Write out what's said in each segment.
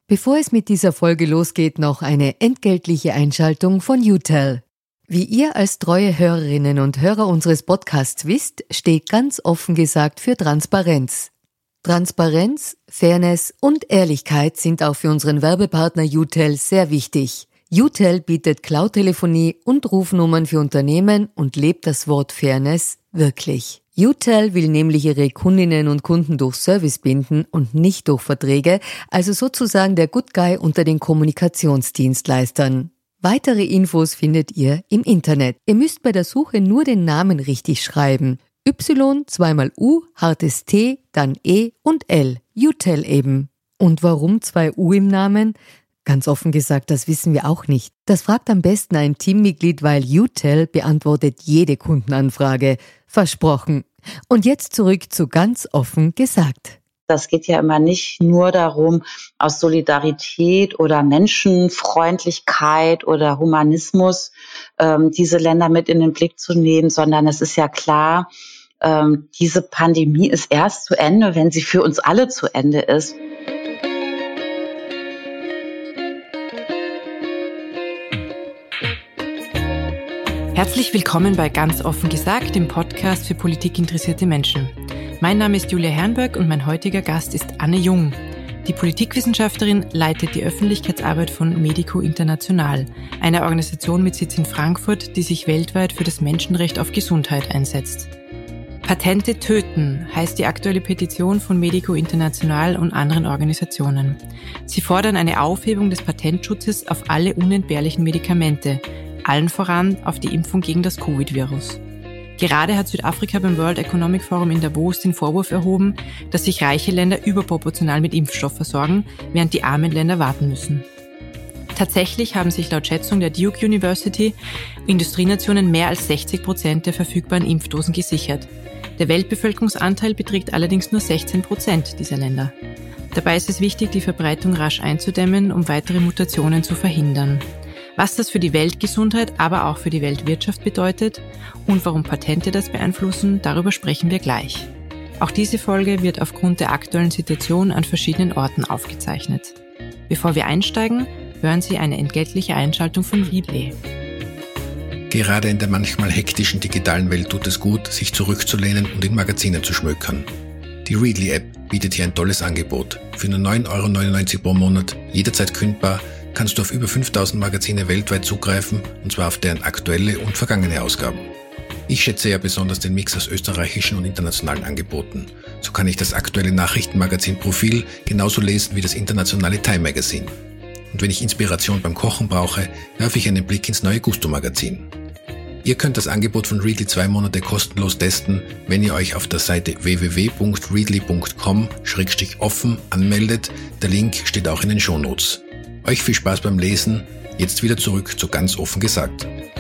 Bevor es mit dieser Folge losgeht, noch eine entgeltliche Einschaltung von UTEL. Wie ihr als treue Hörerinnen und Hörer unseres Podcasts wisst, steht ganz offen gesagt für Transparenz. Transparenz, Fairness und Ehrlichkeit sind auch für unseren Werbepartner UTEL sehr wichtig. UTEL bietet Cloud-Telefonie und Rufnummern für Unternehmen und lebt das Wort Fairness wirklich. UTEL will nämlich ihre Kundinnen und Kunden durch Service binden und nicht durch Verträge, also sozusagen der Good Guy unter den Kommunikationsdienstleistern. Weitere Infos findet ihr im Internet. Ihr müsst bei der Suche nur den Namen richtig schreiben. Y, zweimal U, hartes T, dann E und L. UTEL eben. Und warum 2 U im Namen? Ganz offen gesagt, das wissen wir auch nicht. Das fragt am besten ein Teammitglied, weil UTEL beantwortet jede Kundenanfrage. Versprochen. Und jetzt zurück zu ganz offen gesagt. Das geht ja immer nicht nur darum, aus Solidarität oder Menschenfreundlichkeit oder Humanismus diese Länder mit in den Blick zu nehmen, sondern es ist ja klar, diese Pandemie ist erst zu Ende, wenn sie für uns alle zu Ende ist. Herzlich willkommen bei Ganz offen gesagt, dem Podcast für politikinteressierte Menschen. Mein Name ist Julia Herrenberg und mein heutiger Gast ist Anne Jung. Die Politikwissenschaftlerin leitet die Öffentlichkeitsarbeit von Medico International, einer Organisation mit Sitz in Frankfurt, die sich weltweit für das Menschenrecht auf Gesundheit einsetzt. Patente töten heißt die aktuelle Petition von Medico International und anderen Organisationen. Sie fordern eine Aufhebung des Patentschutzes auf alle unentbehrlichen Medikamente, allen voran auf die Impfung gegen das Covid-Virus. Gerade hat Südafrika beim World Economic Forum in Davos den Vorwurf erhoben, dass sich reiche Länder überproportional mit Impfstoff versorgen, während die armen Länder warten müssen. Tatsächlich haben sich laut Schätzung der Duke University Industrienationen mehr als 60% der verfügbaren Impfdosen gesichert. Der Weltbevölkerungsanteil beträgt allerdings nur 16% dieser Länder. Dabei ist es wichtig, die Verbreitung rasch einzudämmen, um weitere Mutationen zu verhindern. Was das für die Weltgesundheit, aber auch für die Weltwirtschaft bedeutet und warum Patente das beeinflussen, darüber sprechen wir gleich. Auch diese Folge wird aufgrund der aktuellen Situation an verschiedenen Orten aufgezeichnet. Bevor wir einsteigen, hören Sie eine entgeltliche Einschaltung von Readly. Gerade in der manchmal hektischen digitalen Welt tut es gut, sich zurückzulehnen und in Magazinen zu schmökern. Die Readly-App bietet hier ein tolles Angebot. Für nur 9,99 € pro Monat, jederzeit kündbar, kannst du auf über 5000 Magazine weltweit zugreifen, und zwar auf deren aktuelle und vergangene Ausgaben. Ich schätze ja besonders den Mix aus österreichischen und internationalen Angeboten. So kann ich das aktuelle Nachrichtenmagazin Profil genauso lesen wie das internationale Time Magazine. Und wenn ich Inspiration beim Kochen brauche, werfe ich einen Blick ins neue Gusto-Magazin. Ihr könnt das Angebot von Readly 2 Monate kostenlos testen, wenn ihr euch auf der Seite www.readly.com/offen anmeldet. Der Link steht auch in den Shownotes. Euch viel Spaß beim Lesen. Jetzt wieder zurück zu Ganz offen gesagt.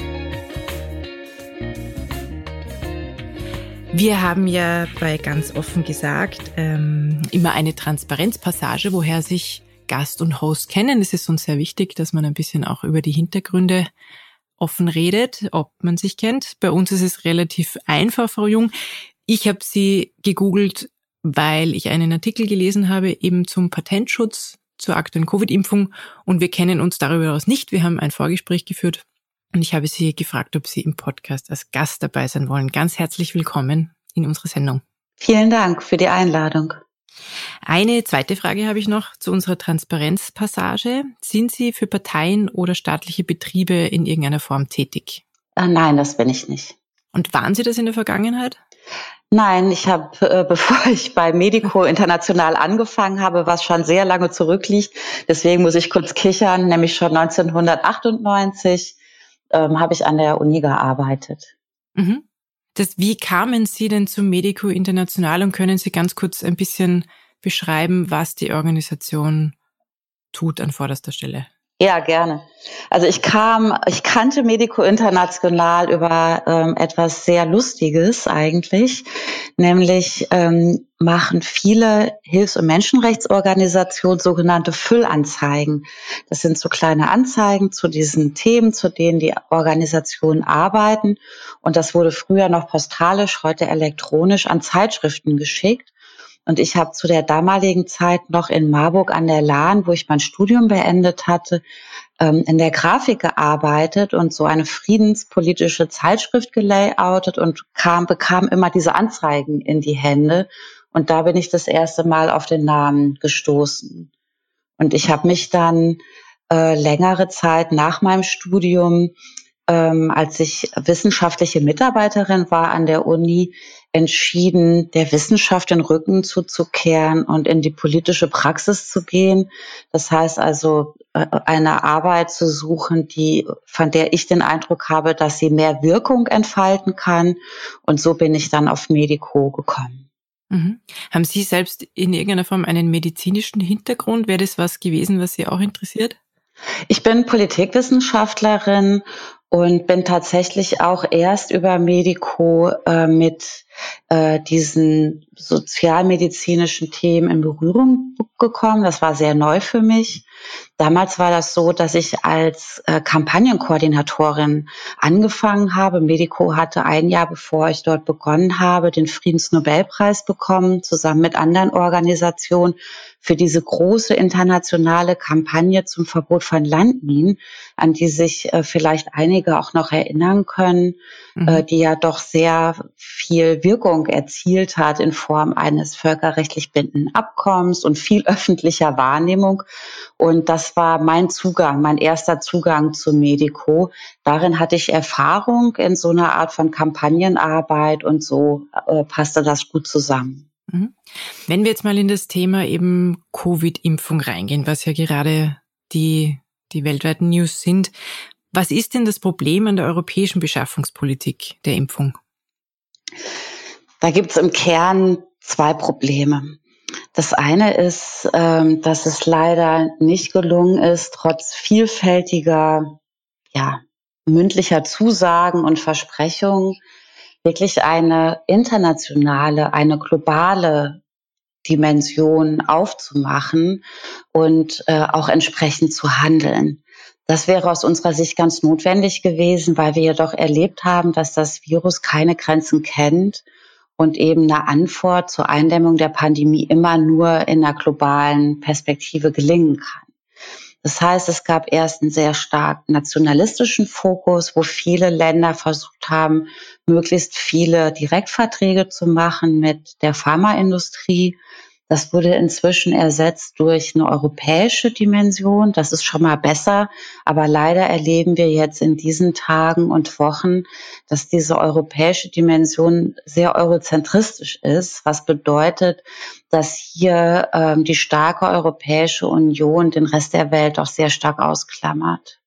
Wir haben ja bei Ganz offen gesagt immer eine Transparenzpassage, woher sich Gast und Host kennen. Es ist uns sehr wichtig, dass man ein bisschen auch über die Hintergründe offen redet, ob man sich kennt. Bei uns ist es relativ einfach, Frau Jung. Ich habe Sie gegoogelt, weil ich einen Artikel gelesen habe, eben zum Patentschutz, zur aktuellen Covid-Impfung, und wir kennen uns darüber hinaus nicht. Wir haben ein Vorgespräch geführt und ich habe Sie gefragt, ob Sie im Podcast als Gast dabei sein wollen. Ganz herzlich willkommen in unserer Sendung. Vielen Dank für die Einladung. Eine zweite Frage habe ich noch zu unserer Transparenzpassage. Sind Sie für Parteien oder staatliche Betriebe in irgendeiner Form tätig? Nein, das bin ich nicht. Und waren Sie das in der Vergangenheit? Nein, ich habe, bevor ich bei Medico International angefangen habe, was schon sehr lange zurückliegt, deswegen muss ich kurz kichern, nämlich schon 1998 habe ich an der Uni gearbeitet. Mhm. Wie kamen Sie denn zu Medico International und können Sie ganz kurz ein bisschen beschreiben, was die Organisation tut an vorderster Stelle? Ja, gerne. Also ich kannte Medico International über etwas sehr Lustiges eigentlich, nämlich machen viele Hilfs- und Menschenrechtsorganisationen sogenannte Füllanzeigen. Das sind so kleine Anzeigen zu diesen Themen, zu denen die Organisationen arbeiten. Und das wurde früher noch postalisch, heute elektronisch an Zeitschriften geschickt. Und ich habe zu der damaligen Zeit noch in Marburg an der Lahn, wo ich mein Studium beendet hatte, in der Grafik gearbeitet und so eine friedenspolitische Zeitschrift gelayoutet und bekam immer diese Anzeigen in die Hände. Und da bin ich das erste Mal auf den Namen gestoßen. Und ich habe mich dann längere Zeit nach meinem Studium, als ich wissenschaftliche Mitarbeiterin war an der Uni, entschieden, der Wissenschaft den Rücken zuzukehren und in die politische Praxis zu gehen. Das heißt also, eine Arbeit zu suchen, von der ich den Eindruck habe, dass sie mehr Wirkung entfalten kann. Und so bin ich dann auf Medico gekommen. Mhm. Haben Sie selbst in irgendeiner Form einen medizinischen Hintergrund? Wäre das was gewesen, was Sie auch interessiert? Ich bin Politikwissenschaftlerin und bin tatsächlich auch erst über Medico mit diesen sozialmedizinischen Themen in Berührung gekommen. Das war sehr neu für mich. Damals war das so, dass ich als Kampagnenkoordinatorin angefangen habe. Medico hatte ein Jahr, bevor ich dort begonnen habe, den Friedensnobelpreis bekommen, zusammen mit anderen Organisationen, für diese große internationale Kampagne zum Verbot von Landminen, an die sich vielleicht einige auch noch erinnern können, die ja doch sehr viel Wirkung erzielt hat in Form eines völkerrechtlich bindenden Abkommens und viel öffentlicher Wahrnehmung. Und das war mein erster Zugang zu Medico. Darin hatte ich Erfahrung in so einer Art von Kampagnenarbeit und so passte das gut zusammen. Wenn wir jetzt mal in das Thema eben Covid-Impfung reingehen, was ja gerade die weltweiten News sind, was ist denn das Problem an der europäischen Beschaffungspolitik der Impfung? Da gibt es im Kern zwei Probleme. Das eine ist, dass es leider nicht gelungen ist, trotz vielfältiger mündlicher Zusagen und Versprechungen wirklich eine internationale, eine globale Dimension aufzumachen und auch entsprechend zu handeln. Das wäre aus unserer Sicht ganz notwendig gewesen, weil wir ja doch erlebt haben, dass das Virus keine Grenzen kennt und eben eine Antwort zur Eindämmung der Pandemie immer nur in einer globalen Perspektive gelingen kann. Das heißt, es gab erst einen sehr stark nationalistischen Fokus, wo viele Länder versucht haben, möglichst viele Direktverträge zu machen mit der Pharmaindustrie. Das wurde inzwischen ersetzt durch eine europäische Dimension. Das ist schon mal besser. Aber leider erleben wir jetzt in diesen Tagen und Wochen, dass diese europäische Dimension sehr eurozentristisch ist, was bedeutet, dass hier die starke Europäische Union den Rest der Welt auch sehr stark ausklammert.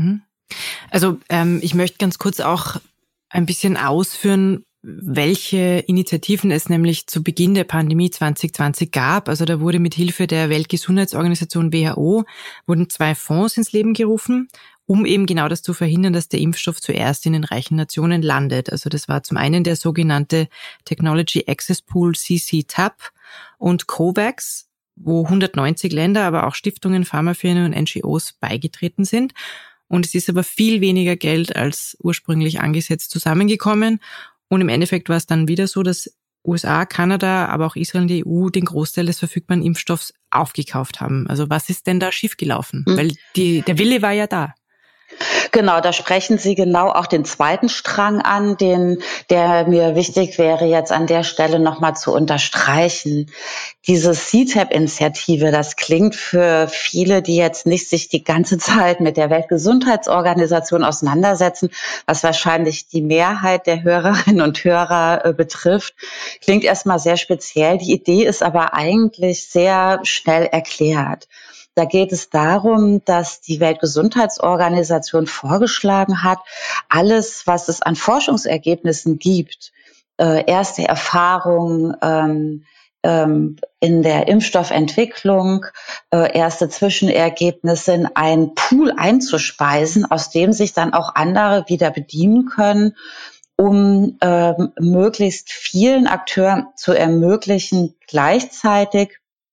Also ich möchte ganz kurz auch ein bisschen ausführen, welche Initiativen es nämlich zu Beginn der Pandemie 2020 gab. Also da wurde mit Hilfe der Weltgesundheitsorganisation WHO wurden 2 Fonds ins Leben gerufen, um eben genau das zu verhindern, dass der Impfstoff zuerst in den reichen Nationen landet. Also das war zum einen der sogenannte Technology Access Pool CC-TAP und COVAX, wo 190 Länder, aber auch Stiftungen, Pharmafirmen und NGOs beigetreten sind. Und es ist aber viel weniger Geld als ursprünglich angesetzt zusammengekommen. Und im Endeffekt war es dann wieder so, dass USA, Kanada, aber auch Israel und die EU den Großteil des verfügbaren Impfstoffs aufgekauft haben. Also was ist denn da schiefgelaufen? Weil der Wille war ja da. Genau, da sprechen Sie genau auch den zweiten Strang an, der mir wichtig wäre, jetzt an der Stelle nochmal zu unterstreichen. Diese CTAP-Initiative, das klingt für viele, die jetzt nicht sich die ganze Zeit mit der Weltgesundheitsorganisation auseinandersetzen, was wahrscheinlich die Mehrheit der Hörerinnen und Hörer betrifft, klingt erstmal sehr speziell. Die Idee ist aber eigentlich sehr schnell erklärt. Da geht es darum, dass die Weltgesundheitsorganisation vorgeschlagen hat, alles, was es an Forschungsergebnissen gibt, erste Erfahrungen in der Impfstoffentwicklung, erste Zwischenergebnisse in einen Pool einzuspeisen, aus dem sich dann auch andere wieder bedienen können, um möglichst vielen Akteuren zu ermöglichen, gleichzeitig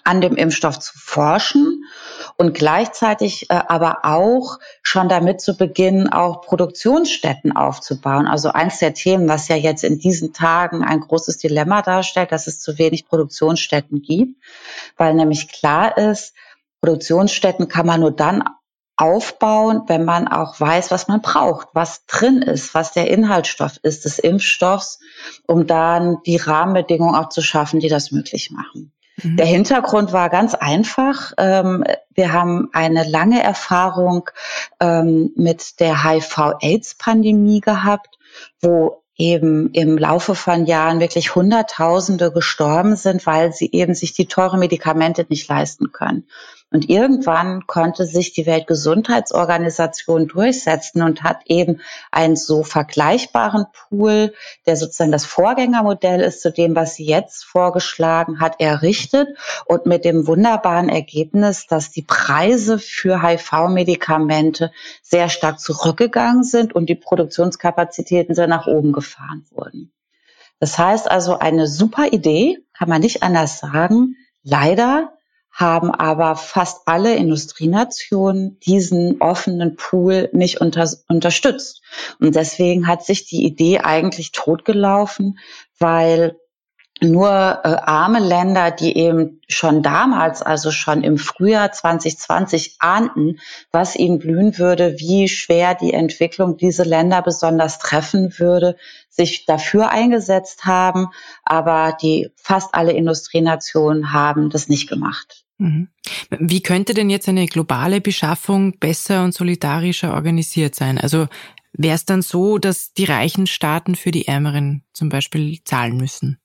an dem Impfstoff zu forschen und gleichzeitig aber auch schon damit zu beginnen, auch Produktionsstätten aufzubauen. Also eins der Themen, was ja jetzt in diesen Tagen ein großes Dilemma darstellt, dass es zu wenig Produktionsstätten gibt, weil nämlich klar ist, Produktionsstätten kann man nur dann aufbauen, wenn man auch weiß, was man braucht, was drin ist, was der Inhaltsstoff ist des Impfstoffs, um dann die Rahmenbedingungen auch zu schaffen, die das möglich machen. Mhm. Der Hintergrund war ganz einfach. Wir haben eine lange Erfahrung mit der HIV-AIDS-Pandemie gehabt, wo eben im Laufe von Jahren wirklich Hunderttausende gestorben sind, weil sie eben sich die teuren Medikamente nicht leisten können. Und irgendwann konnte sich die Weltgesundheitsorganisation durchsetzen und hat eben einen so vergleichbaren Pool, der sozusagen das Vorgängermodell ist zu dem, was sie jetzt vorgeschlagen hat, errichtet und mit dem wunderbaren Ergebnis, dass die Preise für HIV-Medikamente sehr stark zurückgegangen sind und die Produktionskapazitäten sehr nach oben gefahren wurden. Das heißt also eine super Idee, kann man nicht anders sagen. Leider haben aber fast alle Industrienationen diesen offenen Pool nicht unterstützt. Und deswegen hat sich die Idee eigentlich totgelaufen, weil nur arme Länder, die eben schon damals, also schon im Frühjahr 2020 ahnten, was ihnen blühen würde, wie schwer die Entwicklung diese Länder besonders treffen würde, sich dafür eingesetzt haben. Aber fast alle Industrienationen haben das nicht gemacht. Wie könnte denn jetzt eine globale Beschaffung besser und solidarischer organisiert sein? Also wäre es dann so, dass die reichen Staaten für die Ärmeren zum Beispiel zahlen müssen?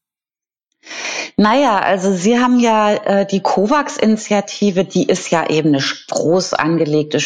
Naja, also Sie haben ja die COVAX-Initiative, die ist ja eben eine groß angelegte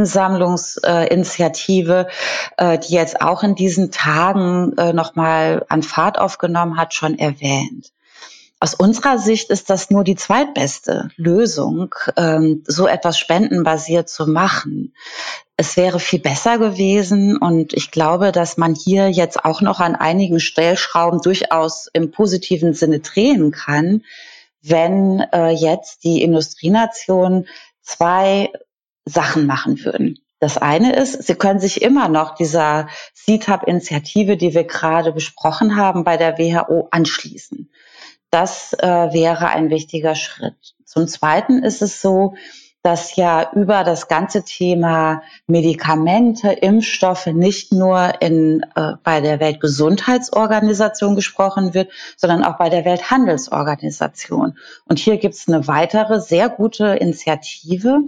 Spendensammlungsinitiative, die jetzt auch in diesen Tagen nochmal an Fahrt aufgenommen hat, schon erwähnt. Aus unserer Sicht ist das nur die zweitbeste Lösung, so etwas spendenbasiert zu machen. Es wäre viel besser gewesen und ich glaube, dass man hier jetzt auch noch an einigen Stellschrauben durchaus im positiven Sinne drehen kann, wenn jetzt die Industrienationen 2 Sachen machen würden. Das eine ist, sie können sich immer noch dieser CTAP-Initiative, die wir gerade besprochen haben, bei der WHO anschließen. Das wäre ein wichtiger Schritt. Zum Zweiten ist es so, dass ja über das ganze Thema Medikamente, Impfstoffe nicht nur bei der Weltgesundheitsorganisation gesprochen wird, sondern auch bei der Welthandelsorganisation. Und hier gibt es eine weitere sehr gute Initiative,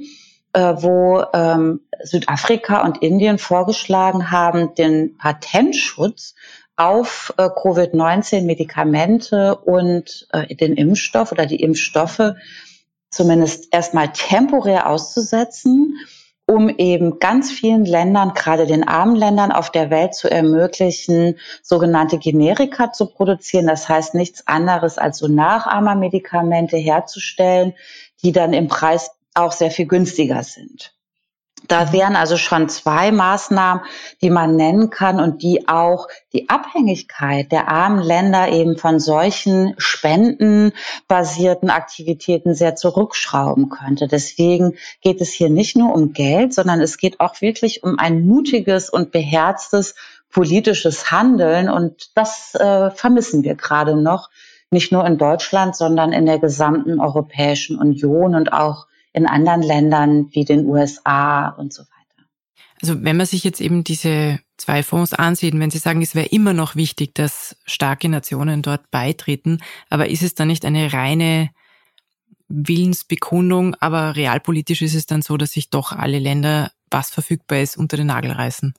wo Südafrika und Indien vorgeschlagen haben, den Patentschutz auf Covid-19 Medikamente und den Impfstoff oder die Impfstoffe zumindest erstmal temporär auszusetzen, um eben ganz vielen Ländern, gerade den armen Ländern auf der Welt zu ermöglichen, sogenannte Generika zu produzieren. Das heißt nichts anderes als so Nachahmermedikamente herzustellen, die dann im Preis auch sehr viel günstiger sind. Da wären also schon 2 Maßnahmen, die man nennen kann und die auch die Abhängigkeit der armen Länder eben von solchen spendenbasierten Aktivitäten sehr zurückschrauben könnte. Deswegen geht es hier nicht nur um Geld, sondern es geht auch wirklich um ein mutiges und beherztes politisches Handeln. Und das vermissen wir gerade noch, nicht nur in Deutschland, sondern in der gesamten Europäischen Union und auch in anderen Ländern wie den USA und so weiter. Also wenn man sich jetzt eben diese 2 Fonds ansieht, wenn Sie sagen, es wäre immer noch wichtig, dass starke Nationen dort beitreten, aber ist es dann nicht eine reine Willensbekundung, aber realpolitisch ist es dann so, dass sich doch alle Länder, was verfügbar ist, unter den Nagel reißen?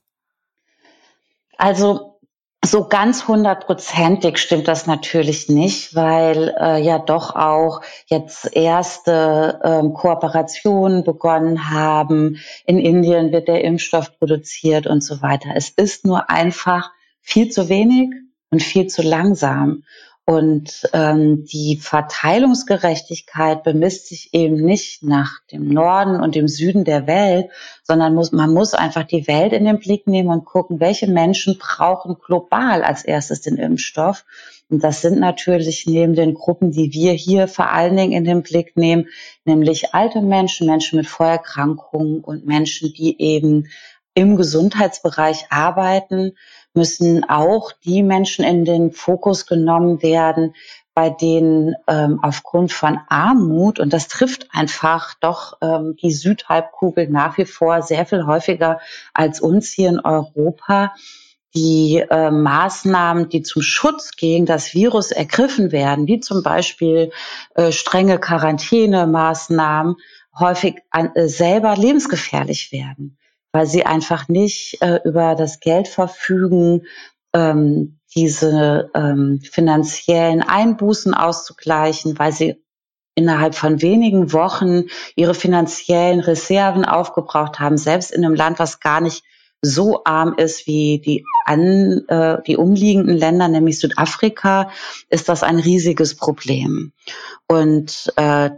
Also so ganz 100%ig stimmt das natürlich nicht, weil ja doch auch jetzt erste Kooperationen begonnen haben. In Indien wird der Impfstoff produziert und so weiter. Es ist nur einfach viel zu wenig und viel zu langsam. Und die Verteilungsgerechtigkeit bemisst sich eben nicht nach dem Norden und dem Süden der Welt, sondern man muss einfach die Welt in den Blick nehmen und gucken, welche Menschen brauchen global als erstes den Impfstoff. Und das sind natürlich neben den Gruppen, die wir hier vor allen Dingen in den Blick nehmen, nämlich alte Menschen, Menschen mit Vorerkrankungen und Menschen, die eben im Gesundheitsbereich arbeiten, müssen auch die Menschen in den Fokus genommen werden, bei denen aufgrund von Armut, und das trifft einfach doch die Südhalbkugel nach wie vor sehr viel häufiger als uns hier in Europa, die Maßnahmen, die zum Schutz gegen das Virus ergriffen werden, wie zum Beispiel strenge Quarantänemaßnahmen, häufig selber lebensgefährlich werden, weil sie einfach nicht über das Geld verfügen, diese finanziellen Einbußen auszugleichen, weil sie innerhalb von wenigen Wochen ihre finanziellen Reserven aufgebraucht haben, selbst in einem Land, was gar nicht so arm ist wie die umliegenden Länder, nämlich Südafrika, ist das ein riesiges Problem. Und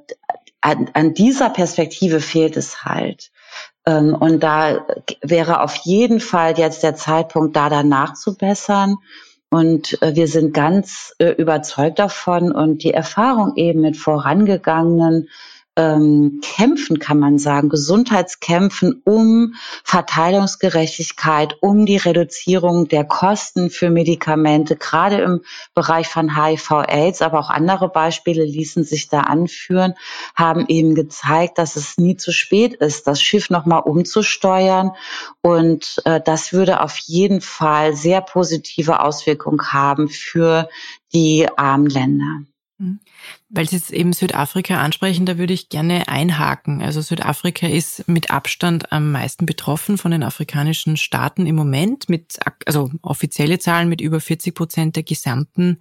an dieser Perspektive fehlt es halt. Und da wäre auf jeden Fall jetzt der Zeitpunkt, da danach zu bessern. Und wir sind ganz überzeugt davon. Und die Erfahrung eben mit vorangegangenen Kämpfen, kann man sagen, Gesundheitskämpfen um Verteilungsgerechtigkeit, um die Reduzierung der Kosten für Medikamente, gerade im Bereich von HIV/AIDS, aber auch andere Beispiele ließen sich da anführen, haben eben gezeigt, dass es nie zu spät ist, das Schiff nochmal umzusteuern. Und das würde auf jeden Fall sehr positive Auswirkungen haben für die armen Länder. Weil Sie jetzt eben Südafrika ansprechen, da würde ich gerne einhaken. Also Südafrika ist mit Abstand am meisten betroffen von den afrikanischen Staaten im Moment, also offizielle Zahlen mit über 40% der gesamten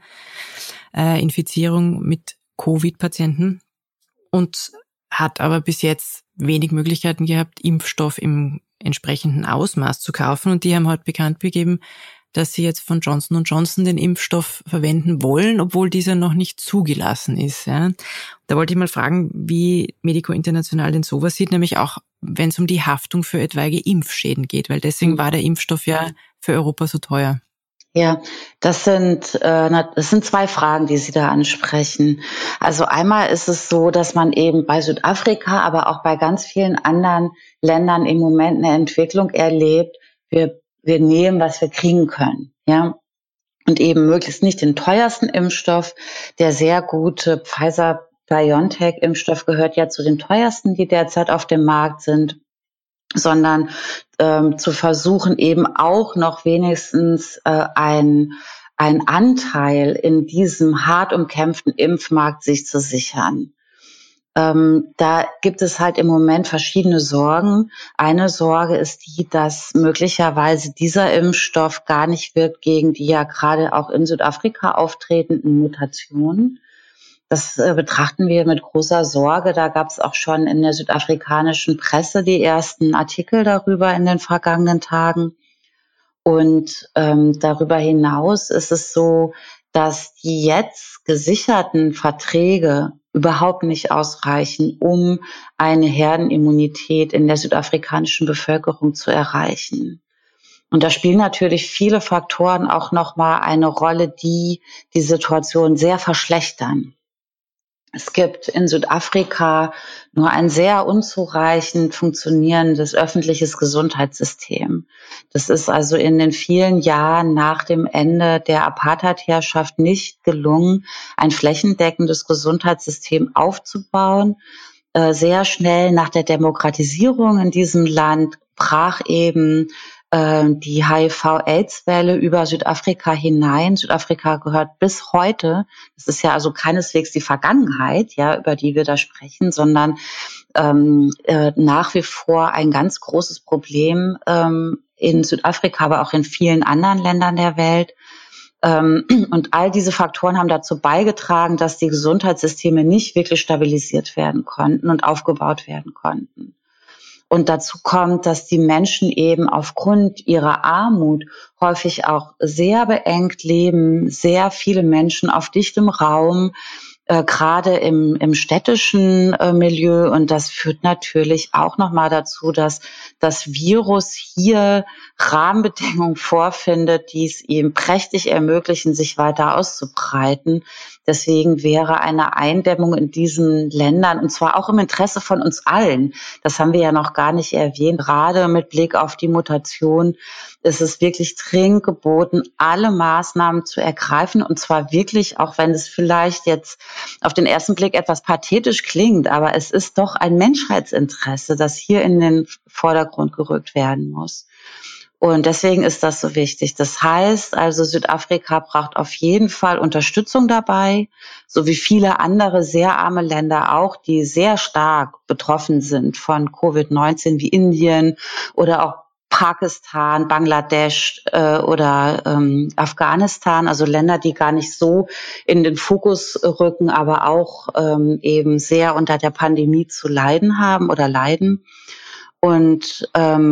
Infizierung mit Covid-Patienten, und hat aber bis jetzt wenig Möglichkeiten gehabt, Impfstoff im entsprechenden Ausmaß zu kaufen. Und die haben heute bekannt gegeben, dass sie jetzt von Johnson & Johnson den Impfstoff verwenden wollen, obwohl dieser noch nicht zugelassen ist. Ja. Da wollte ich mal fragen, wie Medico International denn sowas sieht, nämlich auch, wenn es um die Haftung für etwaige Impfschäden geht, weil deswegen war der Impfstoff ja für Europa so teuer. Ja, das sind zwei Fragen, die Sie da ansprechen. Also einmal ist es so, dass man eben bei Südafrika, aber auch bei ganz vielen anderen Ländern im Moment eine Entwicklung erlebt. Wir nehmen, was wir kriegen können, ja. Und eben möglichst nicht den teuersten Impfstoff. Der sehr gute Pfizer-BioNTech-Impfstoff gehört ja zu den teuersten, die derzeit auf dem Markt sind, sondern zu versuchen, eben auch noch wenigstens einen Anteil in diesem hart umkämpften Impfmarkt sich zu sichern. Da gibt es halt im Moment verschiedene Sorgen. Eine Sorge ist die, dass möglicherweise dieser Impfstoff gar nicht wirkt gegen die ja gerade auch in Südafrika auftretenden Mutationen. Das betrachten wir mit großer Sorge. Da gab es auch schon in der südafrikanischen Presse die ersten Artikel darüber in den vergangenen Tagen. Und darüber hinaus ist es so, dass die jetzt gesicherten Verträge überhaupt nicht ausreichen, um eine Herdenimmunität in der südafrikanischen Bevölkerung zu erreichen. Und da spielen natürlich viele Faktoren auch nochmal eine Rolle, die die Situation sehr verschlechtern. Es gibt in Südafrika nur ein sehr unzureichend funktionierendes öffentliches Gesundheitssystem. Das ist also in den vielen Jahren nach dem Ende der Apartheid-Herrschaft nicht gelungen, ein flächendeckendes Gesundheitssystem aufzubauen. Sehr schnell nach der Demokratisierung in diesem Land brach eben die HIV-AIDS-Welle über Südafrika hinein. Südafrika gehört bis heute, das ist ja also keineswegs die Vergangenheit, ja, über die wir da sprechen, sondern nach wie vor ein ganz großes Problem in Südafrika, aber auch in vielen anderen Ländern der Welt. Und all diese Faktoren haben dazu beigetragen, dass die Gesundheitssysteme nicht wirklich stabilisiert werden konnten und aufgebaut werden konnten. Und dazu kommt, dass die Menschen eben aufgrund ihrer Armut häufig auch sehr beengt leben, sehr viele Menschen auf dichtem Raum, gerade im städtischen Milieu. Und das führt natürlich auch nochmal dazu, dass das Virus hier Rahmenbedingungen vorfindet, die es ihm prächtig ermöglichen, sich weiter auszubreiten. Deswegen wäre eine Eindämmung in diesen Ländern, und zwar auch im Interesse von uns allen, das haben wir ja noch gar nicht erwähnt, gerade mit Blick auf die Mutation, ist es wirklich dringend geboten, alle Maßnahmen zu ergreifen, und zwar wirklich, auch wenn es vielleicht jetzt auf den ersten Blick etwas pathetisch klingt, aber es ist doch ein Menschheitsinteresse, das hier in den Vordergrund gerückt werden muss. Und deswegen ist das so wichtig. Das heißt also, Südafrika braucht auf jeden Fall Unterstützung dabei, so wie viele andere sehr arme Länder auch, die sehr stark betroffen sind von Covid-19 wie Indien oder auch Pakistan, Bangladesch oder Afghanistan, also Länder, die gar nicht so in den Fokus rücken, aber auch eben sehr unter der Pandemie zu leiden haben oder leiden. Und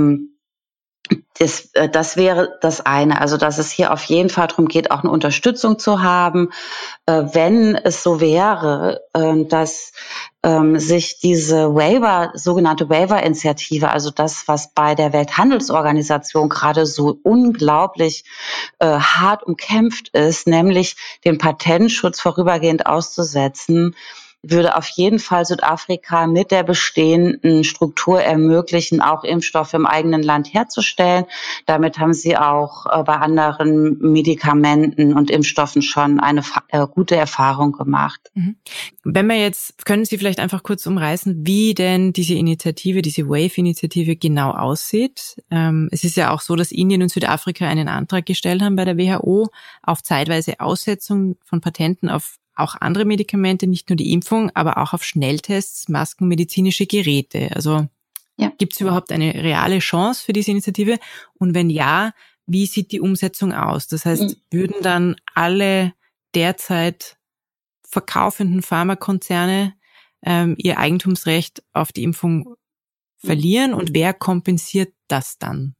das wäre das eine, also dass es hier auf jeden Fall darum geht, auch eine Unterstützung zu haben, wenn es so wäre, dass sich diese sogenannte Waiver-Initiative, also das, was bei der Welthandelsorganisation gerade so unglaublich hart umkämpft ist, nämlich den Patentschutz vorübergehend auszusetzen, würde auf jeden Fall Südafrika mit der bestehenden Struktur ermöglichen, auch Impfstoffe im eigenen Land herzustellen. Damit haben sie auch bei anderen Medikamenten und Impfstoffen schon eine gute Erfahrung gemacht. Wenn wir jetzt, können Sie vielleicht einfach kurz umreißen, wie denn diese Initiative, diese WAVE-Initiative genau aussieht? Es ist ja auch so, dass Indien und Südafrika einen Antrag gestellt haben bei der WHO auf zeitweise Aussetzung von Patenten auf auch andere Medikamente, nicht nur die Impfung, aber auch auf Schnelltests, Masken, medizinische Geräte. Also Gibt es überhaupt eine reale Chance für diese Initiative? Und wenn ja, wie sieht die Umsetzung aus? Das heißt, würden dann alle derzeit verkaufenden Pharmakonzerne ihr Eigentumsrecht auf die Impfung verlieren? Und wer kompensiert das dann?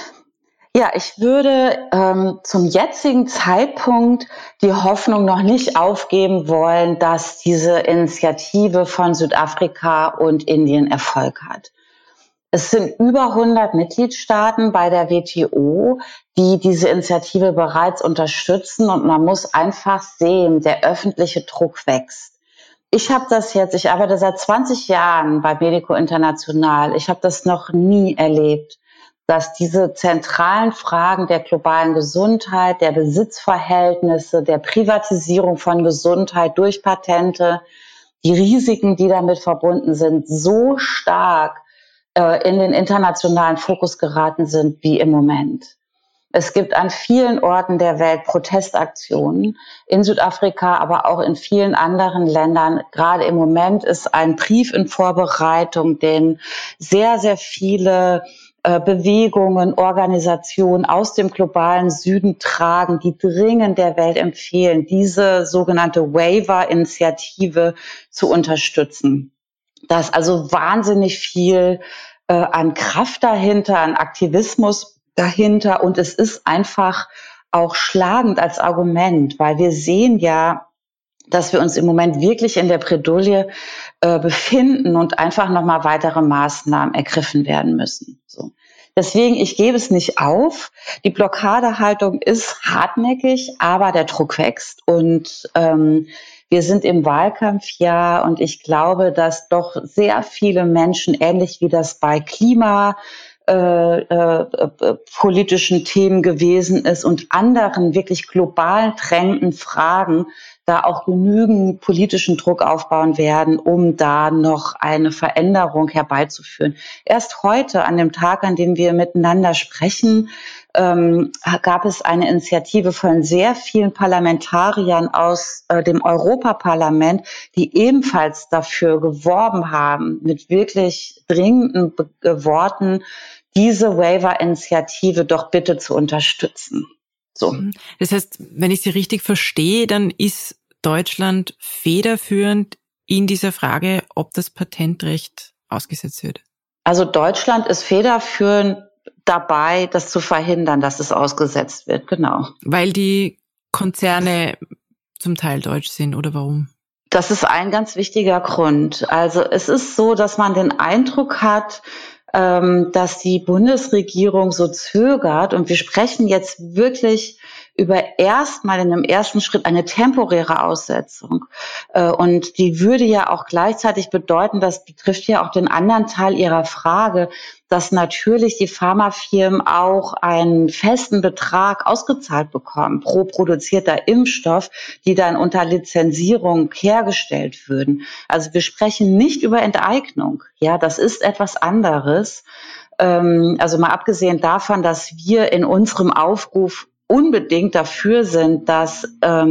Ja, ich würde zum jetzigen Zeitpunkt die Hoffnung noch nicht aufgeben wollen, dass diese Initiative von Südafrika und Indien Erfolg hat. Es sind über 100 Mitgliedstaaten bei der WTO, die diese Initiative bereits unterstützen, und man muss einfach sehen, der öffentliche Druck wächst. Ich arbeite seit 20 Jahren bei Medico International. Ich habe das noch nie erlebt, dass diese zentralen Fragen der globalen Gesundheit, der Besitzverhältnisse, der Privatisierung von Gesundheit durch Patente, die Risiken, die damit verbunden sind, so stark in den internationalen Fokus geraten sind wie im Moment. Es gibt an vielen Orten der Welt Protestaktionen, in Südafrika, aber auch in vielen anderen Ländern. Gerade im Moment ist ein Brief in Vorbereitung, den sehr, sehr viele Bewegungen, Organisationen aus dem globalen Süden tragen, die dringend der Welt empfehlen, diese sogenannte Waiver-Initiative zu unterstützen. Da ist also wahnsinnig viel an Kraft dahinter, an Aktivismus dahinter, und es ist einfach auch schlagend als Argument, weil wir sehen ja, dass wir uns im Moment wirklich in der Bredouille befinden und einfach nochmal weitere Maßnahmen ergriffen werden müssen. So. Deswegen, ich gebe es nicht auf. Die Blockadehaltung ist hartnäckig, aber der Druck wächst. Und wir sind im Wahlkampfjahr, und ich glaube, dass doch sehr viele Menschen, ähnlich wie das bei politischen Themen gewesen ist und anderen wirklich global drängenden Fragen, da auch genügend politischen Druck aufbauen werden, um da noch eine Veränderung herbeizuführen. Erst heute, an dem Tag, an dem wir miteinander sprechen, gab es eine Initiative von sehr vielen Parlamentariern aus dem Europaparlament, die ebenfalls dafür geworben haben, mit wirklich dringenden Worten, diese Waiver-Initiative doch bitte zu unterstützen. So. Das heißt, wenn ich Sie richtig verstehe, dann ist Deutschland federführend in dieser Frage, ob das Patentrecht ausgesetzt wird. Also Deutschland ist federführend dabei, das zu verhindern, dass es ausgesetzt wird, genau. Weil die Konzerne zum Teil deutsch sind, oder warum? Das ist ein ganz wichtiger Grund. Also es ist so, dass man den Eindruck hat, dass die Bundesregierung so zögert. Und wir sprechen jetzt wirklich über erstmal in einem ersten Schritt eine temporäre Aussetzung. Und die würde ja auch gleichzeitig bedeuten, das betrifft ja auch den anderen Teil Ihrer Frage, dass natürlich die Pharmafirmen auch einen festen Betrag ausgezahlt bekommen pro produzierter Impfstoff, die dann unter Lizenzierung hergestellt würden. Also wir sprechen nicht über Enteignung. Ja, das ist etwas anderes. Also mal abgesehen davon, dass wir in unserem Aufruf unbedingt dafür sind, dass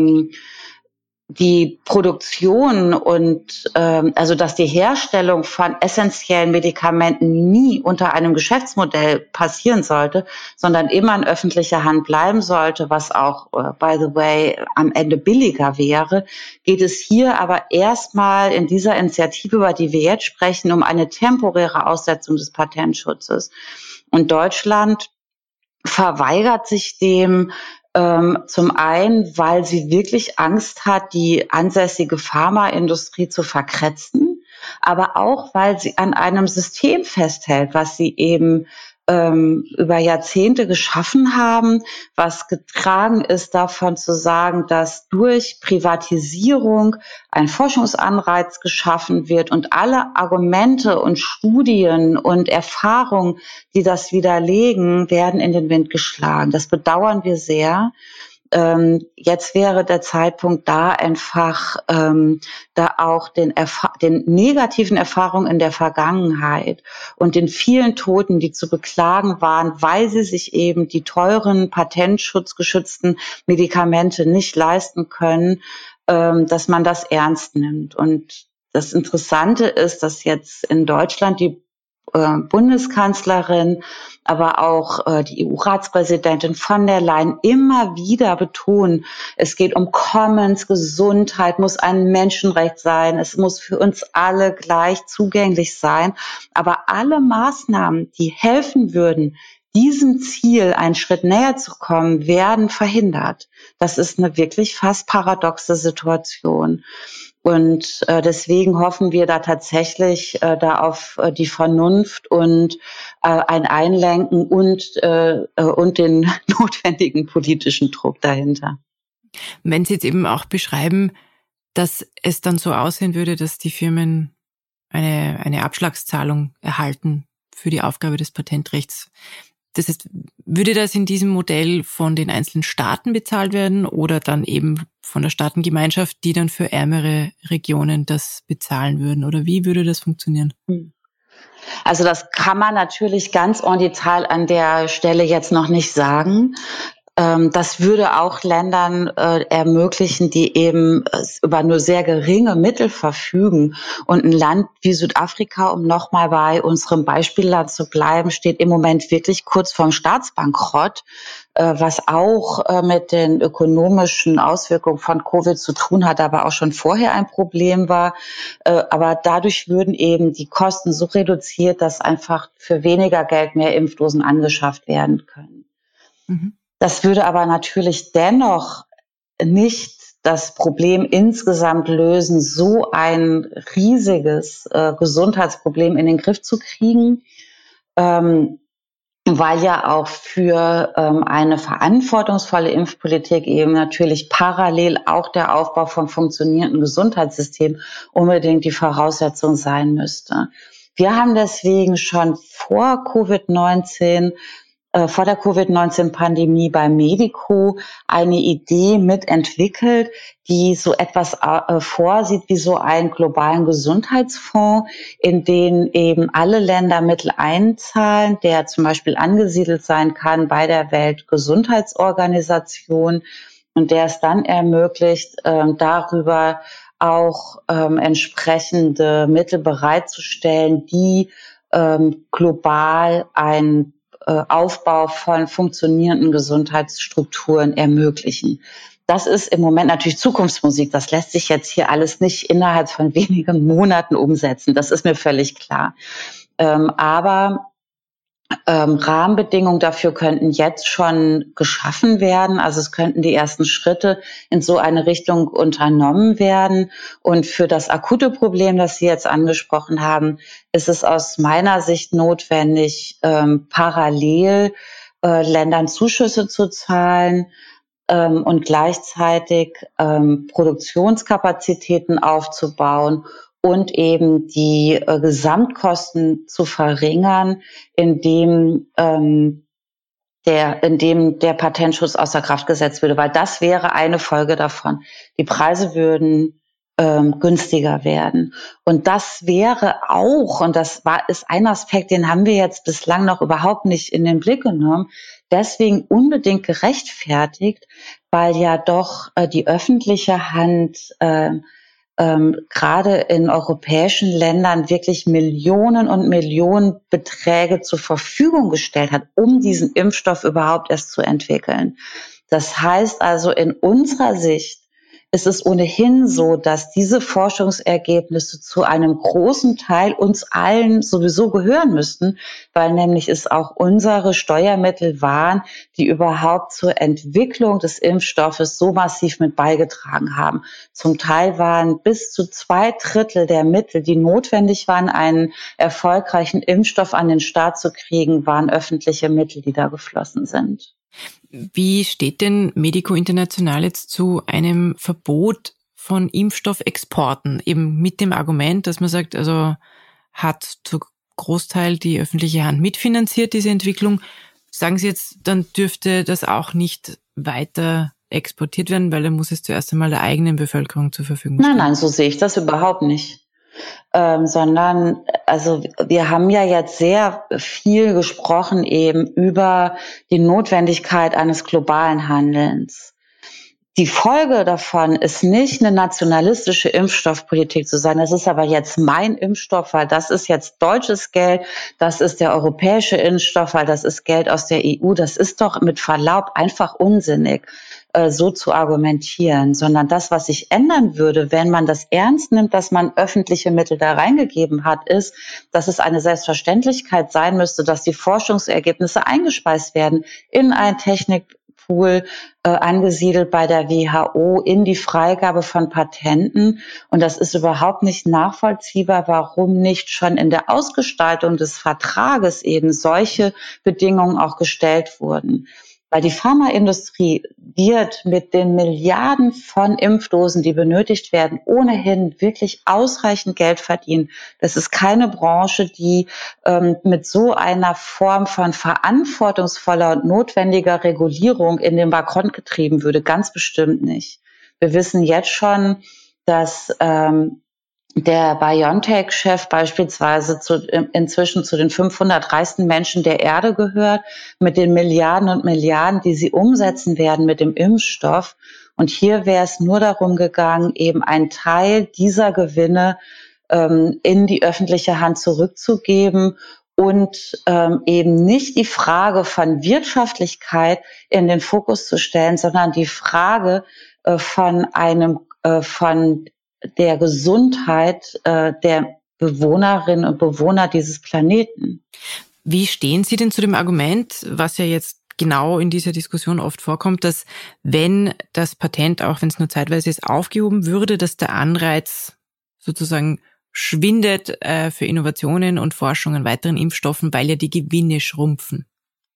die Produktion und also dass die Herstellung von essentiellen Medikamenten nie unter einem Geschäftsmodell passieren sollte, sondern immer in öffentlicher Hand bleiben sollte, was auch, by the way, am Ende billiger wäre, geht es hier aber erstmal in dieser Initiative, über die wir jetzt sprechen, um eine temporäre Aussetzung des Patentschutzes. Und Deutschland verweigert sich dem zum einen, weil sie wirklich Angst hat, die ansässige Pharmaindustrie zu verkratzen, aber auch, weil sie an einem System festhält, was sie eben über Jahrzehnte geschaffen haben, was getragen ist davon zu sagen, dass durch Privatisierung ein Forschungsanreiz geschaffen wird und alle Argumente und Studien und Erfahrungen, die das widerlegen, werden in den Wind geschlagen. Das bedauern wir sehr. Jetzt wäre der Zeitpunkt da, einfach da auch den negativen Erfahrungen in der Vergangenheit und den vielen Toten, die zu beklagen waren, weil sie sich eben die teuren patentschutzgeschützten Medikamente nicht leisten können, dass man das ernst nimmt. Und das Interessante ist, dass jetzt in Deutschland die Bundeskanzlerin, aber auch die EU-Ratspräsidentin von der Leyen immer wieder betonen, es geht um Commons, Gesundheit muss ein Menschenrecht sein, es muss für uns alle gleich zugänglich sein. Aber alle Maßnahmen, die helfen würden, diesem Ziel einen Schritt näher zu kommen, werden verhindert. Das ist eine wirklich fast paradoxe Situation. Und deswegen hoffen wir da tatsächlich da auf die Vernunft und ein Einlenken und den notwendigen politischen Druck dahinter. Wenn Sie jetzt eben auch beschreiben, dass es dann so aussehen würde, dass die Firmen eine Abschlagszahlung erhalten für die Aufgabe des Patentrechts. Das heißt, würde das in diesem Modell von den einzelnen Staaten bezahlt werden oder dann eben von der Staatengemeinschaft, die dann für ärmere Regionen das bezahlen würden? Oder wie würde das funktionieren? Also das kann man natürlich ganz en Detail an der Stelle jetzt noch nicht sagen. Das würde auch Ländern ermöglichen, die eben über nur sehr geringe Mittel verfügen. Und ein Land wie Südafrika, um nochmal bei unserem Beispielland zu bleiben, steht im Moment wirklich kurz vorm Staatsbankrott, was auch mit den ökonomischen Auswirkungen von Covid zu tun hat, aber auch schon vorher ein Problem war. Aber dadurch würden eben die Kosten so reduziert, dass einfach für weniger Geld mehr Impfdosen angeschafft werden können. Mhm. Das würde aber natürlich dennoch nicht das Problem insgesamt lösen, so ein riesiges Gesundheitsproblem in den Griff zu kriegen, weil ja auch für eine verantwortungsvolle Impfpolitik eben natürlich parallel auch der Aufbau von funktionierenden Gesundheitssystemen unbedingt die Voraussetzung sein müsste. Wir haben deswegen schon vor der Covid-19-Pandemie bei Medico eine Idee mitentwickelt, die so etwas vorsieht wie so einen globalen Gesundheitsfonds, in den eben alle Länder Mittel einzahlen, der zum Beispiel angesiedelt sein kann bei der Weltgesundheitsorganisation und der es dann ermöglicht, darüber auch entsprechende Mittel bereitzustellen, die global ein Aufbau von funktionierenden Gesundheitsstrukturen ermöglichen. Das ist im Moment natürlich Zukunftsmusik. Das lässt sich jetzt hier alles nicht innerhalb von wenigen Monaten umsetzen. Das ist mir völlig klar. Aber Rahmenbedingungen dafür könnten jetzt schon geschaffen werden. Also es könnten die ersten Schritte in so eine Richtung unternommen werden. Und für das akute Problem, das Sie jetzt angesprochen haben, ist es aus meiner Sicht notwendig, parallel Ländern Zuschüsse zu zahlen und gleichzeitig Produktionskapazitäten aufzubauen und eben die Gesamtkosten zu verringern, indem der Patentschutz außer Kraft gesetzt würde, weil das wäre eine Folge davon. Die Preise würden günstiger werden. Und das wäre auch, und ist ein Aspekt, den haben wir jetzt bislang noch überhaupt nicht in den Blick genommen, deswegen unbedingt gerechtfertigt, weil ja doch die öffentliche Hand gerade in europäischen Ländern wirklich Millionen und Millionen Beträge zur Verfügung gestellt hat, um diesen Impfstoff überhaupt erst zu entwickeln. Das heißt also, in unserer Sicht ist es ohnehin so, dass diese Forschungsergebnisse zu einem großen Teil uns allen sowieso gehören müssten, weil nämlich es auch unsere Steuermittel waren, die überhaupt zur Entwicklung des Impfstoffes so massiv mit beigetragen haben. Zum Teil waren bis zu 2/3 der Mittel, die notwendig waren, einen erfolgreichen Impfstoff an den Start zu kriegen, waren öffentliche Mittel, die da geflossen sind. Wie steht denn Medico International jetzt zu einem Verbot von Impfstoffexporten? Eben mit dem Argument, dass man sagt, also hat zu Großteil die öffentliche Hand mitfinanziert, diese Entwicklung. Sagen Sie jetzt, dann dürfte das auch nicht weiter exportiert werden, weil dann muss es zuerst einmal der eigenen Bevölkerung zur Verfügung stehen. Nein, so sehe ich das überhaupt nicht. Sondern, also wir haben ja jetzt sehr viel gesprochen eben über die Notwendigkeit eines globalen Handelns. Die Folge davon ist nicht eine nationalistische Impfstoffpolitik zu sein. Das ist aber jetzt mein Impfstoff, weil das ist jetzt deutsches Geld. Das ist der europäische Impfstoff, weil das ist Geld aus der EU. Das ist doch mit Verlaub einfach unsinnig, so zu argumentieren. Sondern das, was sich ändern würde, wenn man das ernst nimmt, dass man öffentliche Mittel da reingegeben hat, ist, dass es eine Selbstverständlichkeit sein müsste, dass die Forschungsergebnisse eingespeist werden in ein Technikpool, angesiedelt bei der WHO, in die Freigabe von Patenten. Und das ist überhaupt nicht nachvollziehbar, warum nicht schon in der Ausgestaltung des Vertrages eben solche Bedingungen auch gestellt wurden. Weil die Pharmaindustrie wird mit den Milliarden von Impfdosen, die benötigt werden, ohnehin wirklich ausreichend Geld verdienen. Das ist keine Branche, die mit so einer Form von verantwortungsvoller und notwendiger Regulierung in den Bankrott getrieben würde. Ganz bestimmt nicht. Wir wissen jetzt schon, dass der BioNTech-Chef beispielsweise inzwischen zu den 500 reichsten Menschen der Erde gehört, mit den Milliarden und Milliarden, die sie umsetzen werden mit dem Impfstoff. Und hier wäre es nur darum gegangen, eben einen Teil dieser Gewinne in die öffentliche Hand zurückzugeben und eben nicht die Frage von Wirtschaftlichkeit in den Fokus zu stellen, sondern die Frage von der Gesundheit der Bewohnerinnen und Bewohner dieses Planeten. Wie stehen Sie denn zu dem Argument, was ja jetzt genau in dieser Diskussion oft vorkommt, dass wenn das Patent, auch wenn es nur zeitweise ist, aufgehoben würde, dass der Anreiz sozusagen schwindet für Innovationen und Forschung an weiteren Impfstoffen, weil ja die Gewinne schrumpfen?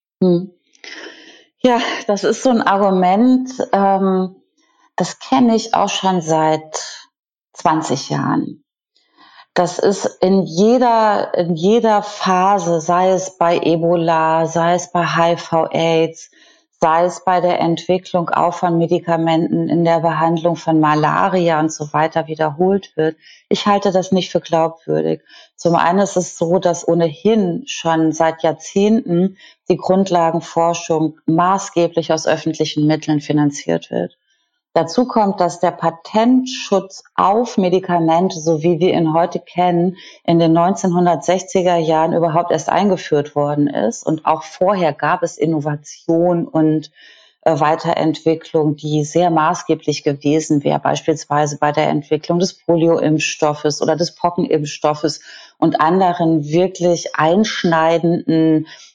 Ja, das ist so ein Argument, das kenne ich auch schon seit 20 Jahren. Das ist in jeder Phase, sei es bei Ebola, sei es bei HIV/AIDS, sei es bei der Entwicklung auch von Medikamenten in der Behandlung von Malaria und so weiter wiederholt wird. Ich halte das nicht für glaubwürdig. Zum einen ist es so, dass ohnehin schon seit Jahrzehnten die Grundlagenforschung maßgeblich aus öffentlichen Mitteln finanziert wird. Dazu kommt, dass der Patentschutz auf Medikamente, so wie wir ihn heute kennen, in den 1960er Jahren überhaupt erst eingeführt worden ist. Und auch vorher gab es Innovation und Weiterentwicklung, die sehr maßgeblich gewesen wäre, beispielsweise bei der Entwicklung des Polio-Impfstoffes oder des Pockenimpfstoffes und anderen wirklich einschneidenden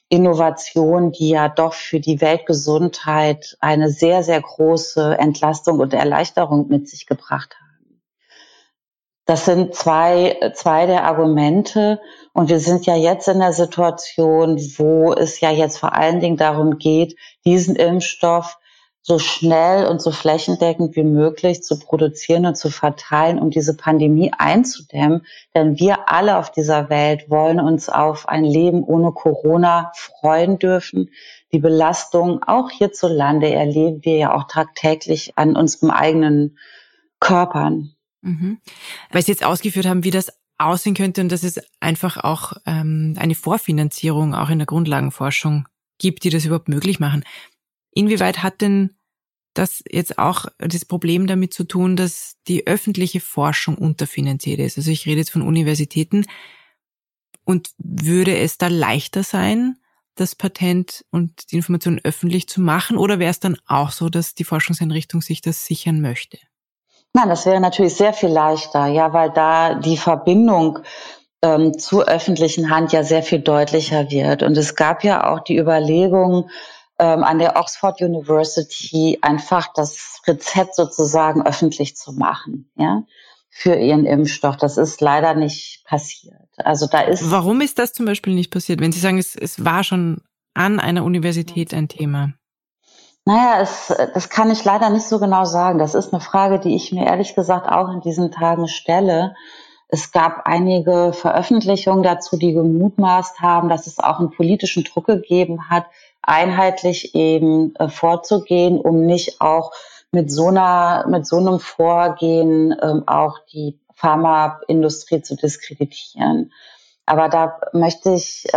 Innovationen, die ja doch für die Weltgesundheit eine sehr, sehr große Entlastung und Erleichterung mit sich gebracht haben. Das sind zwei der Argumente. Und wir sind ja jetzt in der Situation, wo es ja jetzt vor allen Dingen darum geht, diesen Impfstoff so schnell und so flächendeckend wie möglich zu produzieren und zu verteilen, um diese Pandemie einzudämmen. Denn wir alle auf dieser Welt wollen uns auf ein Leben ohne Corona freuen dürfen. Die Belastung auch hierzulande erleben wir ja auch tagtäglich an unserem eigenen Körpern. Mhm. Weil Sie jetzt ausgeführt haben, wie das aussehen könnte und dass es einfach auch eine Vorfinanzierung auch in der Grundlagenforschung gibt, die das überhaupt möglich machen. Inwieweit hat denn das jetzt auch das Problem damit zu tun, dass die öffentliche Forschung unterfinanziert ist? Also ich rede jetzt von Universitäten. Und würde es da leichter sein, das Patent und die Information öffentlich zu machen? Oder wäre es dann auch so, dass die Forschungseinrichtung sich das sichern möchte? Nein, das wäre natürlich sehr viel leichter, ja, weil da die Verbindung zur öffentlichen Hand ja sehr viel deutlicher wird. Und es gab ja auch die Überlegung, an der Oxford University einfach das Rezept sozusagen öffentlich zu machen, ja, für ihren Impfstoff. Das ist leider nicht passiert. Also da ist. Warum ist das zum Beispiel nicht passiert, wenn Sie sagen, es war schon an einer Universität ein Thema? Naja, das kann ich leider nicht so genau sagen. Das ist eine Frage, die ich mir ehrlich gesagt auch in diesen Tagen stelle. Es gab einige Veröffentlichungen dazu, die gemutmaßt haben, dass es auch einen politischen Druck gegeben hat, einheitlich eben vorzugehen, um nicht auch mit so einem Vorgehen auch die Pharmaindustrie zu diskreditieren. Aber da möchte ich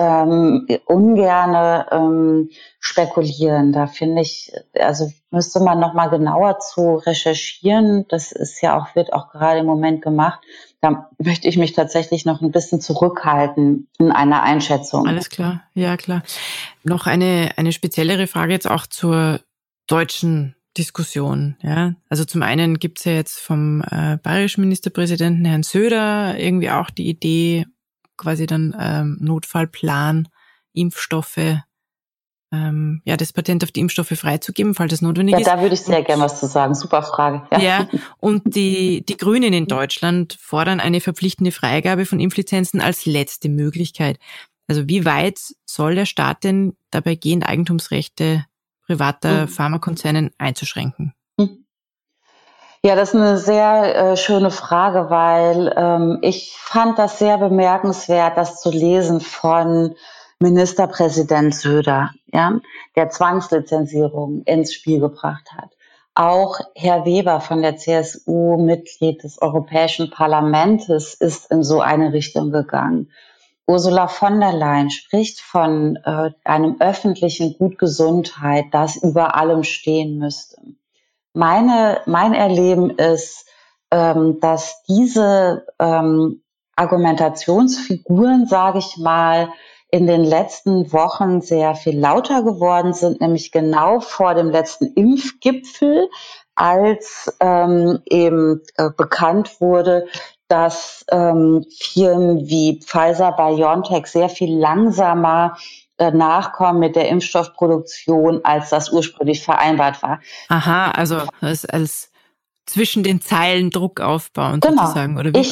ungerne spekulieren. Da finde ich, also müsste man noch mal genauer zu recherchieren. Das ist ja auch, wird auch gerade im Moment gemacht. Da möchte ich mich tatsächlich noch ein bisschen zurückhalten in einer Einschätzung. Alles klar, ja klar. Noch eine speziellere Frage jetzt auch zur deutschen Diskussion. Ja, also zum einen gibt's ja jetzt vom bayerischen Ministerpräsidenten Herrn Söder irgendwie auch die Idee, quasi dann Notfallplan, Impfstoffe, das Patent auf die Impfstoffe freizugeben, falls es notwendig ist. Ja, da würde ich sehr gerne was zu sagen. Super Frage. Ja, und die Grünen in Deutschland fordern eine verpflichtende Freigabe von Impflizenzen als letzte Möglichkeit. Also wie weit soll der Staat denn dabei gehen, Eigentumsrechte privater Pharmakonzernen einzuschränken? Ja, das ist eine sehr schöne Frage, weil ich fand das sehr bemerkenswert, das zu lesen von Ministerpräsident Söder, ja, der Zwangslizenzierung ins Spiel gebracht hat. Auch Herr Weber von der CSU, Mitglied des Europäischen Parlaments, ist in so eine Richtung gegangen. Ursula von der Leyen spricht von einem öffentlichen Gut Gesundheit, das über allem stehen müsste. Mein Erleben ist, dass diese Argumentationsfiguren, sage ich mal, in den letzten Wochen sehr viel lauter geworden sind, nämlich genau vor dem letzten Impfgipfel, als eben bekannt wurde, dass Firmen wie Pfizer, BioNTech sehr viel langsamer nachkommen mit der Impfstoffproduktion, als das ursprünglich vereinbart war. Aha, also als zwischen den Zeilen Druck aufbauen, genau. Sozusagen. Oder wie? Ich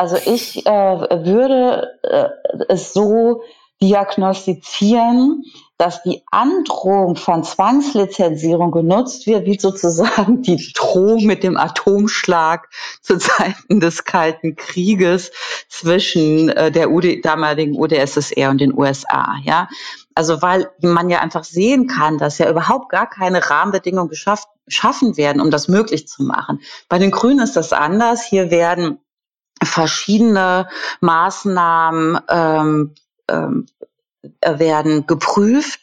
würde es so diagnostizieren, dass die Androhung von Zwangslizenzierung genutzt wird, wie sozusagen die Drohung mit dem Atomschlag zu Zeiten des Kalten Krieges zwischen der damaligen UdSSR und den USA. Ja, also weil man ja einfach sehen kann, dass ja überhaupt gar keine Rahmenbedingungen geschaffen werden, um das möglich zu machen. Bei den Grünen ist das anders. Hier werden verschiedene Maßnahmen werden geprüft.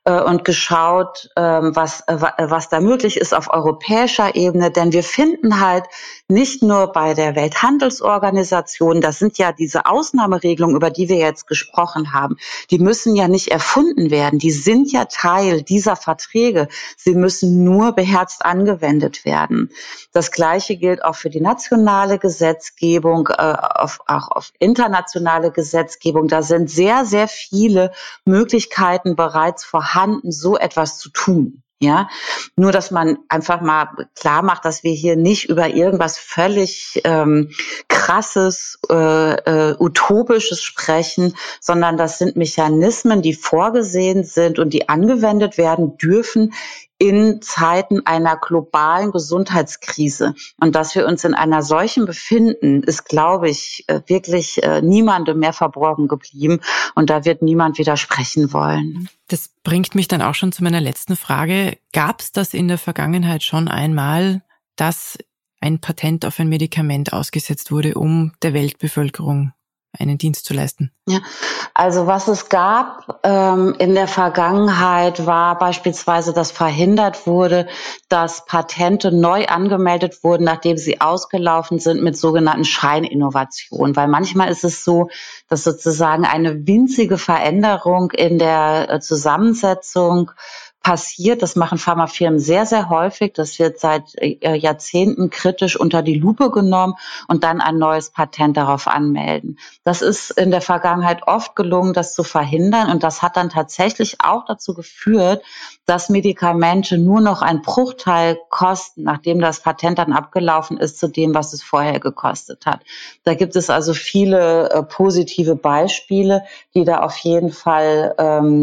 und geschaut, was da möglich ist auf europäischer Ebene. Denn wir finden halt nicht nur bei der Welthandelsorganisation, das sind ja diese Ausnahmeregelungen, über die wir jetzt gesprochen haben, die müssen ja nicht erfunden werden. Die sind ja Teil dieser Verträge. Sie müssen nur beherzt angewendet werden. Das Gleiche gilt auch für die nationale Gesetzgebung, auch auf internationale Gesetzgebung. Da sind sehr, sehr viele Möglichkeiten bereits vorhanden, so etwas zu tun. Ja, nur dass man einfach mal klar macht, dass wir hier nicht über irgendwas völlig krasses, utopisches sprechen, sondern das sind Mechanismen, die vorgesehen sind und die angewendet werden dürfen in Zeiten einer globalen Gesundheitskrise. Und dass wir uns in einer solchen befinden, ist, glaube ich, wirklich niemandem mehr verborgen geblieben. Und da wird niemand widersprechen wollen. Das bringt mich dann auch schon zu meiner letzten Frage. Gab es das in der Vergangenheit schon einmal, dass ein Patent auf ein Medikament ausgesetzt wurde, um der Weltbevölkerung einen Dienst zu leisten? Ja, also was es gab in der Vergangenheit war beispielsweise, dass verhindert wurde, dass Patente neu angemeldet wurden, nachdem sie ausgelaufen sind mit sogenannten Scheininnovationen. Weil manchmal ist es so, dass sozusagen eine winzige Veränderung in der Zusammensetzung passiert. Das machen Pharmafirmen sehr, sehr häufig. Das wird seit Jahrzehnten kritisch unter die Lupe genommen und dann ein neues Patent darauf anmelden. Das ist in der Vergangenheit oft gelungen, das zu verhindern. Und das hat dann tatsächlich auch dazu geführt, dass Medikamente nur noch einen Bruchteil kosten, nachdem das Patent dann abgelaufen ist, zu dem, was es vorher gekostet hat. Da gibt es also viele positive Beispiele, die da auf jeden Fall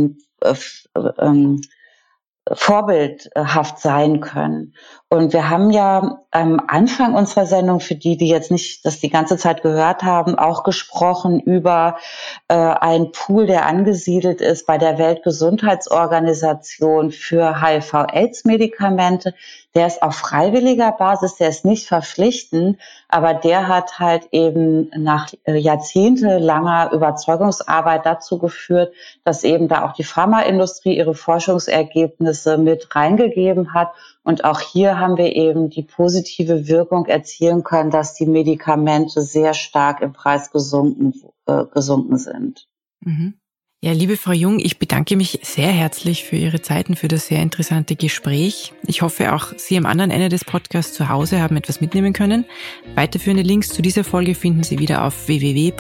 vorbildhaft sein können. Und wir haben ja am Anfang unserer Sendung, für die jetzt nicht das die ganze Zeit gehört haben, auch gesprochen über einen Pool, der angesiedelt ist bei der Weltgesundheitsorganisation für HIV-AIDS-Medikamente. Der ist auf freiwilliger Basis, der ist nicht verpflichtend, aber der hat halt eben nach jahrzehntelanger Überzeugungsarbeit dazu geführt, dass eben da auch die Pharmaindustrie ihre Forschungsergebnisse mit reingegeben hat. Und auch hier haben wir eben die positive Wirkung erzielen können, dass die Medikamente sehr stark im Preis gesunken sind. Mhm. Ja, liebe Frau Jung, ich bedanke mich sehr herzlich für Ihre Zeit und für das sehr interessante Gespräch. Ich hoffe, auch Sie am anderen Ende des Podcasts zu Hause haben etwas mitnehmen können. Weiterführende Links zu dieser Folge finden Sie wieder auf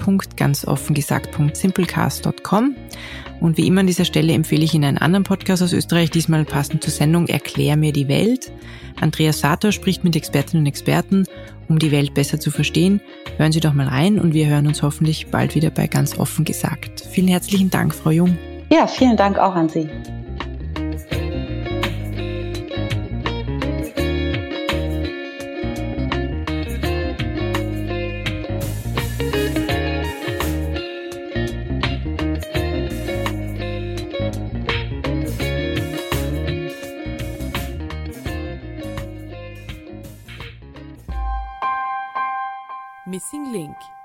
www.ganzoffengesagt.simplecast.com. Und wie immer an dieser Stelle empfehle ich Ihnen einen anderen Podcast aus Österreich, diesmal passend zur Sendung Erklär mir die Welt. Andreas Sator spricht mit Expertinnen und Experten, um die Welt besser zu verstehen. Hören Sie doch mal rein und wir hören uns hoffentlich bald wieder bei Ganz offen gesagt. Vielen herzlichen Dank, Frau Jung. Ja, vielen Dank auch an Sie. Missing Link